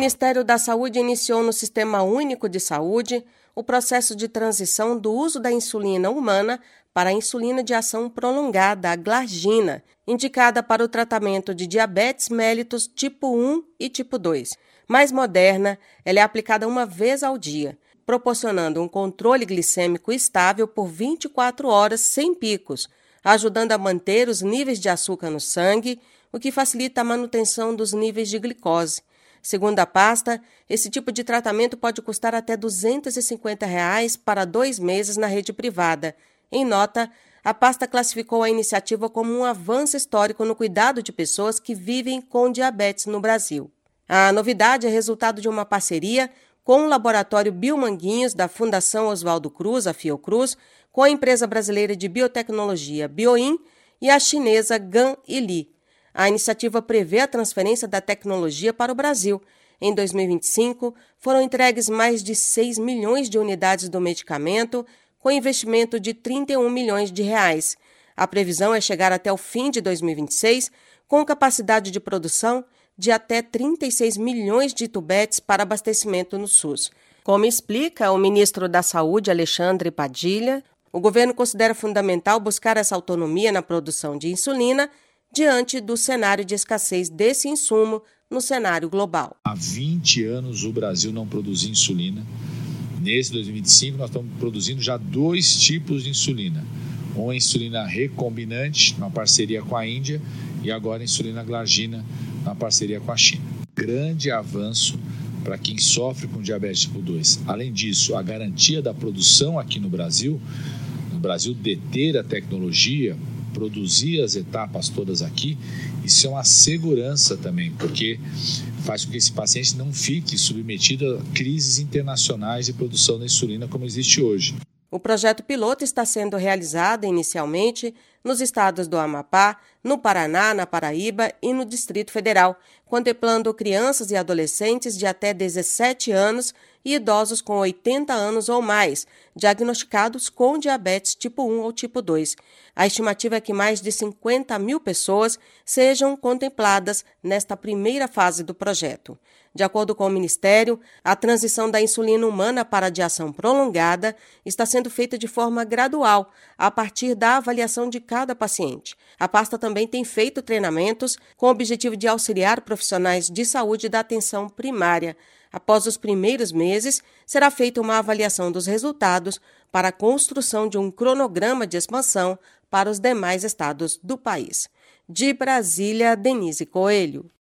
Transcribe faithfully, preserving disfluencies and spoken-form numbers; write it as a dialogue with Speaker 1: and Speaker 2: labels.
Speaker 1: Ministério da Saúde iniciou no Sistema Único de Saúde o processo de transição do uso da insulina humana para a insulina de ação prolongada, a glargina, indicada para o tratamento de diabetes mellitus tipo um e tipo dois. Mais moderna, ela é aplicada uma vez ao dia, proporcionando um controle glicêmico estável por vinte e quatro horas sem picos, ajudando a manter os níveis de açúcar no sangue, o que facilita a manutenção dos níveis de glicose. Segundo a pasta, esse tipo de tratamento pode custar até duzentos e cinquenta reais para dois meses na rede privada. Em nota, a pasta classificou a iniciativa como um avanço histórico no cuidado de pessoas que vivem com diabetes no Brasil. A novidade é resultado de uma parceria com o laboratório Biomanguinhos da Fundação Oswaldo Cruz, a Fiocruz, com a empresa brasileira de biotecnologia Bioin e a chinesa Gan e Li. A iniciativa prevê a transferência da tecnologia para o Brasil. Em dois mil e vinte e cinco, foram entregues mais de seis milhões de unidades do medicamento, com investimento de trinta e um milhões de reais. A previsão é chegar até o fim de dois mil e vinte e seis, com capacidade de produção de até trinta e seis milhões de tubetes para abastecimento no SUS. Como explica o ministro da Saúde, Alexandre Padilha, o governo considera fundamental buscar essa autonomia na produção de insulina diante do cenário de escassez desse insumo no cenário global.
Speaker 2: Há vinte anos o Brasil não produzia insulina. Nesse dois mil e vinte e cinco nós estamos produzindo já dois tipos de insulina. Uma insulina recombinante, uma parceria com a Índia, e agora a insulina glargina, uma parceria com a China. Grande avanço para quem sofre com diabetes tipo dois. Além disso, a garantia da produção aqui no Brasil, no Brasil deter a tecnologia, produzir as etapas todas aqui, isso é uma segurança também, porque faz com que esse paciente não fique submetido a crises internacionais de produção da insulina como existe hoje.
Speaker 1: O projeto piloto está sendo realizado inicialmente nos estados do Amapá, no Paraná, na Paraíba e no Distrito Federal, contemplando crianças e adolescentes de até dezessete anos e idosos com oitenta anos ou mais, diagnosticados com diabetes tipo um ou tipo dois. A estimativa é que mais de cinquenta mil pessoas sejam contempladas nesta primeira fase do projeto. De acordo com o Ministério, a transição da insulina humana para a de ação prolongada está sendo feita de forma gradual, a partir da avaliação de cada paciente. A pasta também tem feito treinamentos com o objetivo de auxiliar profissionais de saúde da atenção primária. Após os primeiros meses, será feita uma avaliação dos resultados para a construção de um cronograma de expansão para os demais estados do país. De Brasília, Denise Coelho.